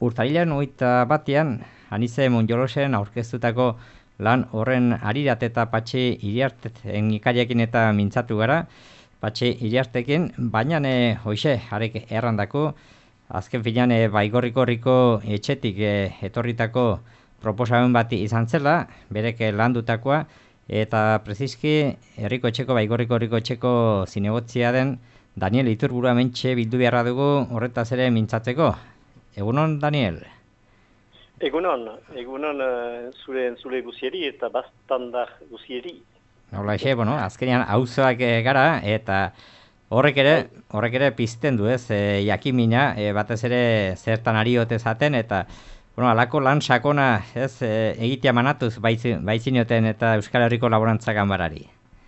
Urtarrilaren 21ean, Anize Monjolosen aurkeztutako lan horren Arirat eta Patxi Iriarten ikariekin eta mintzatu gara, Patxi Iriartekin, baina hoxe, harek errandako, azken finean Baigorriko etxetik etorritako proposamen bat izan zela, berek landutakoa, eta preziski Baigorriko etxeko zinegotsia den Daniel Iturburu hementxe bildu beharra dugu horretaz ere mintzatzeko. Egunon, Daniel? Egunon zure guzieri eta bastandar guzieri. Hola, bueno, azkenean auzoak gara, eta horrek ere pizten du, ez, jakimina, batez ere zertan ari ote zaten, eta, bueno, alako lan sakona, ez, egitea manatuz baizinioten eta Euskal Herriko Laborantza Ganbarari.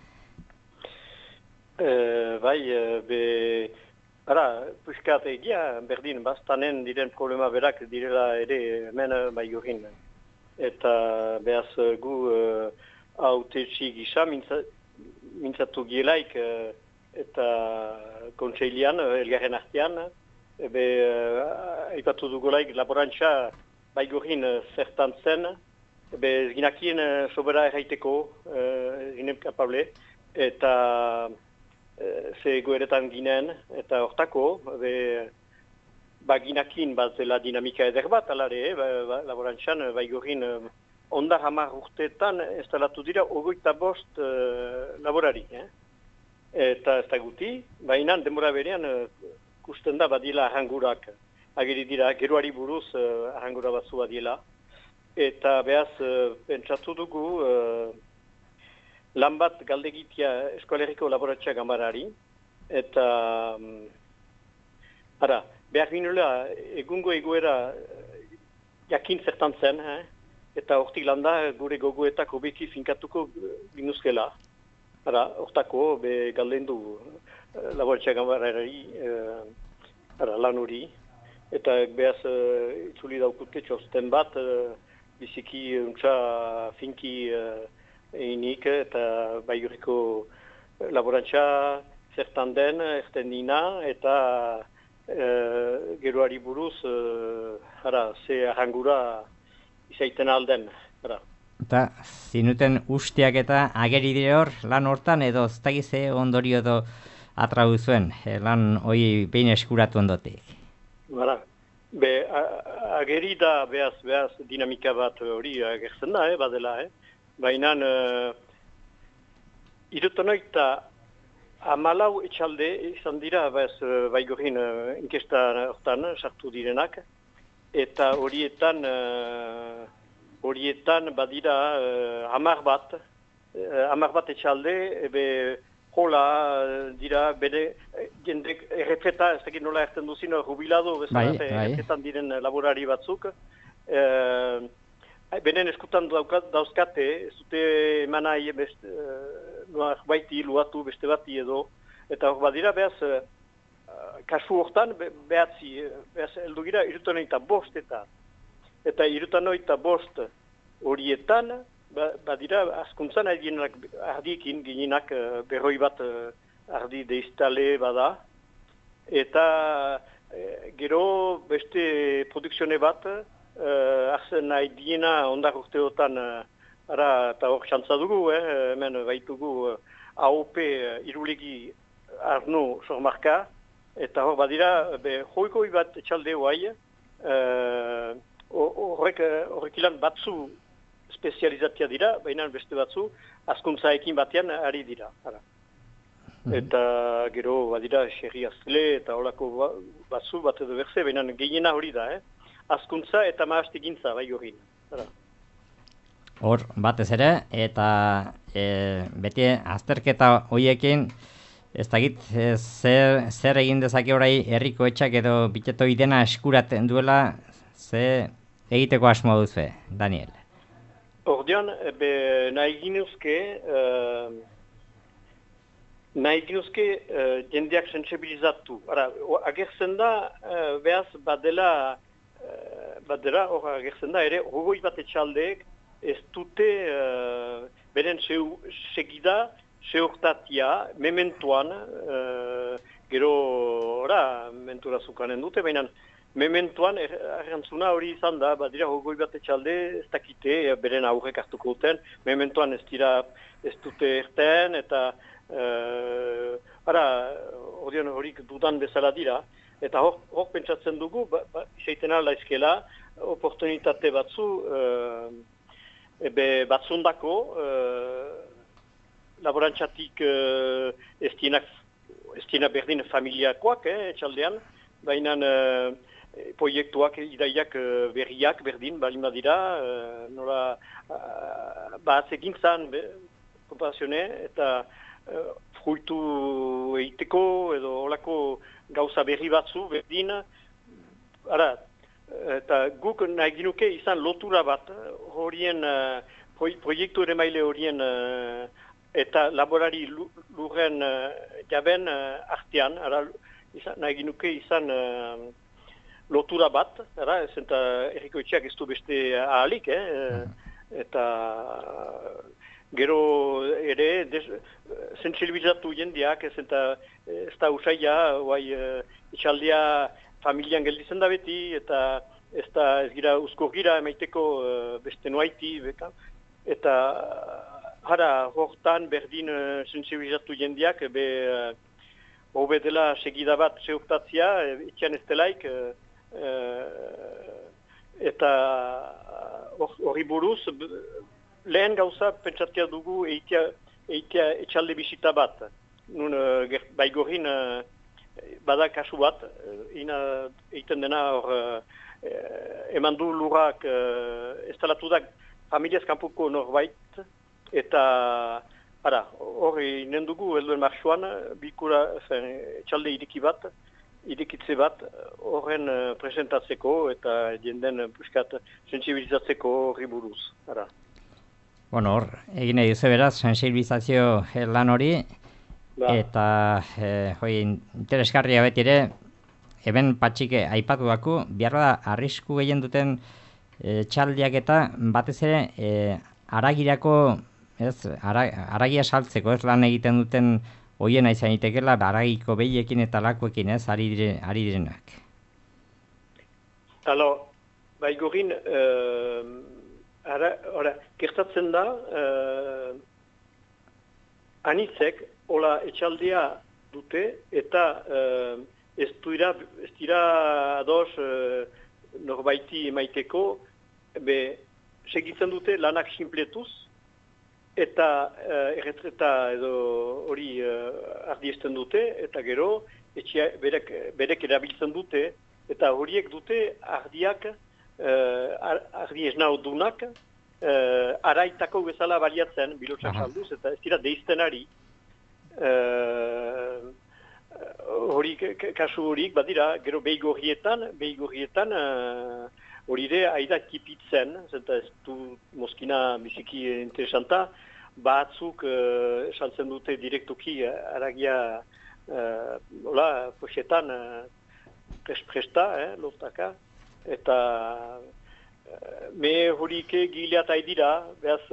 Puskat egia, berdin, bastanen diren problema berak direla ere hemen Baigorrin. Eta behaz gu hautetsi gisa mintzatu gielaik eta kontseilian, elgarren artean, aipatu dugulaik laborantza Baigorrin zertan zen, ginakien sobera erraiteko, ginen kapable, eta ze goeretan ginen, eta hortako, ginakin bat zela dinamika eder bat, alare, laborantzan, Baigorrin ondar 10 urteetan instalatu dira 25 laborari. Eta ez da guti, baina denbora berean kusten da badila arrangurak. Ageri dira, geroari buruz arrangura batzu badiela. Eta behaz, pentsatu dugu, lan bat galdegitia Euskal Herriko Laborantzia Ganbarari, eta behar ginela egungo egoera jakin zertan zen, eta hortik landa gure gogoetak hobeki finkatuko ginuzkela. Hortako galden du Laborantzia Ganbarari lan hori, eta behaz itzuli daukute txosten bat, biziki untsa finki einik eta Baigorriko laborantza zertan den, erten dina, eta geroari buruz, ze arrangura izaiten alden. Eta zinuten usteak eta ageri dire hor, lan hortan edo ztagize ondorio edo atrau zuen, lan hori behin eskuratu ondotik. Ageri da behaz dinamika bat hori agertzen da, badela, baina irutanoita 14 etxalde izan dira Baigorrin inkesta hortan sartu direnak, eta horietan badira 10 bat etxalde, jola dira bere jendek erretreta, ez dakit nola erten duzin, jubilado, erretretan diren laborari batzuk, benen eskutan dauzkate, ez dute emanai baiti luatu beste bati edo, eta hor badira behaz, kasu hortan behatzi, heldu gira irutanoita 5 eta irutanoita 5 horietan, badira askuntzan ardiekin ginenak berroi bat ardi deiztale bada, eta gero beste produkzione bat, arzen nahi diena ondar urteotan eta hor xantza dugu, hemen baitugu AOP irulegi Arno sormarka, eta hor badira joikoi bat etxalde hoai, horrek ilan batzu spezializatia dira, baina beste batzu askuntzaekin batean ari dira. Eta gero badira xerri azle eta holako batzu bat edo berze, baina gehiena hori da, askuntza eta maastegintza Baigorrin. Hor, batez ere, eta beti azterketa horiekin, ez dakit zer egin dezake orai herriko etxak edo bitetoi dena eskuraten duela, ze egiteko asmoa duzu, Daniel? Ordean, nahi ginuzke jendeak sensibilizatu. Agertzen da, behaz, badela, hor agertzen da, ere, hogoi bat etxaldeek ez dute beren segida, seurtatia, mementuan, gero, mentura zukanen dute, baina mementuan errantzuna hori izan da, badira hogoi bat etxalde, ez dakite, beren aurrek hartuko duten, mementuan ez dute erten, eta horik dudan bezala dira, eta hor pentsatzen dugu, izaiten ala ezkela, oportunitate batzu, batzundako, laborantzatik ez dina berdin familiakoak, etxaldean, baina proiektuak, ideiak berriak berdin, balin badira, nola, egintzan, komparazione, eta fruitu eiteko, edo olako gauza berri batzu berdin, eta guk nahi ginuke izan lotura bat, horien, proiektu ere maile horien, eta laborari lurren jaben artean, nahi ginuke izan lotura bat, eta errikoetxeak ez du beste ahalik, eta gero ere sentsibilizatu jendeak, ez da usaila, etxaldea familian gelditzen da beti, eta ez gira uzko gira emaiteko beste noaiti, eta hortan berdin sentsibilizatu jendeak, hobe dela segida bat seurtatzia, etxean ez delaik, eta hori buruz, lehen gauza pentsatia dugu eitea etxalde bisita bat. Nun Baigorrin bada kasu bat, eiten dena hor eman du lurrak instalatu da familiaz kanpuko norbait, eta hori nendugu helduen marxuan, bilkura etxalde idikitze bat, horren presentatzeko eta jenden puskat sensibilizatzeko horri buruz. Bueno, hor, egin nahi duzu beraz, sensibilizazio lan hori, eta interesgarria beti ere, eben patxik aipatu daku, behar da, arrisku gehien duten txaldiak eta batez ere, aragirako, aragia saltzeko, ez lan egiten duten hoiena izan itekela, aragiko behiekin eta lakuekin, ez, ari direnak. Baigorrin, gertatzen da, anitzek, hola etxaldea dute, eta ez dira ados norbaiti emaiteko, segitzen dute lanak sinpletuz, eta erretreta edo hori ardiesten dute, eta gero berek erabiltzen dute, eta horiek dute ardiak, ardi esnaudunak, araitako bezala baliatzen, bilotxak salduz, eta ez dira deizten ari. Kasu horik, badira, gero beigorrietan, hori ere aida kipitzen, zenta ez du Moskina biziki interesanta, batzuk saltzen dute direktuki aragia poxetan presta, lortaka, eta me horik gileat aidira, behaz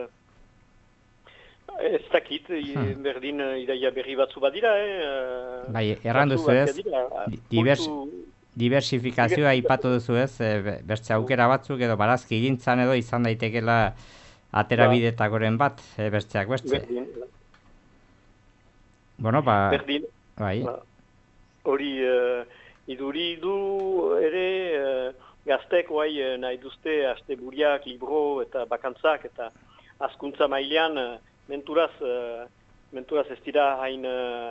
ez dakit, berdin idaia berri batzu badira. Bai, erranduzu ez, diversifikazioa aipatu duzu ez, bertze aukera batzuk edo barazki gintzan edo izan daitekela aterabidetakoren bat, bertzeak bertze. Bueno, berdin. Bai. Hori iduri du ere gaztek nahi duzte aste buriak, libro eta bakantzak eta hazkuntza mailean menturaz ez dira hain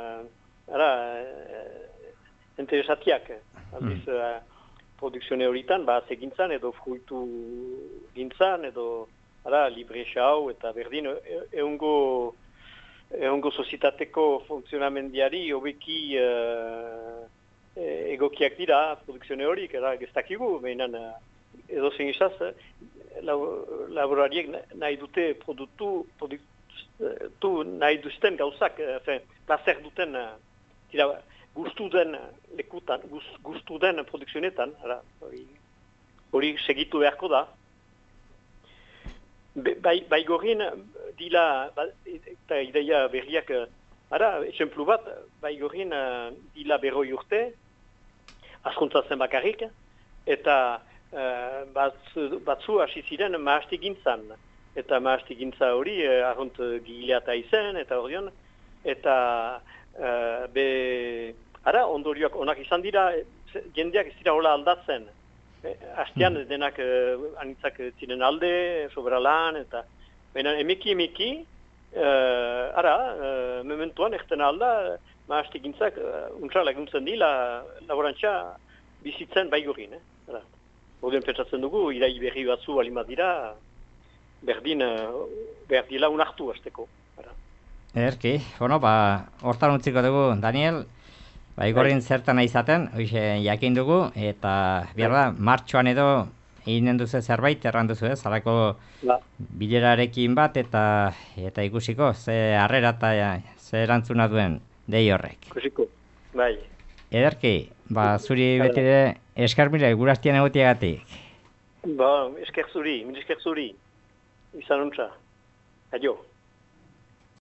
interesatiak. Aldiz, produkzione horietan, egintzan edo fruitu gintzan, edo libre xau, eta berdin, eungo sozietateko funtzionamendiari hobeki egokiak dira produkzione horik, gestakigu, behinan edo zen izaz, laborariek nahi dute nahi duzten gauzak, placer duten, gustu den lekutan, gustu den produkzionetan, hori segitu beharko da. Baigorrin dila, eta ideia berriak, exemplu bat, Baigorrin dila 100 urte, askuntza zen bakarrik, eta batzu hasi ziren mahastigintzan. Eta mahastigintza hori ahont gilata izen, eta horion, eta ondorioak onak izan dira, jendeak ez dira hola aldatzen. Hastian denak anitzak ziren alde, soberalan, eta baina emeki, mementuan ekten alda, mahastigintzak untsa laguntzen di laborantza bizitzen baigurin. Horien pentsatzen dugu, irai berri batzu alimat dira, berdila unartu azteko. Ederki, hortan utziko dugu, Daniel, Igorrin zertan izaten, hoxe jakin dugu, eta behar martxoan edo eginen duzu zerbait, erran duzu ez, halako bilerarekin bat, eta ikusiko, ze harrera eta ze erantzuna duen dei horrek. Ikusiko, bai. Ederki, zuri beti ere eskarmire gurastian egotiagatik. Esker zuri, izan untza. Adio.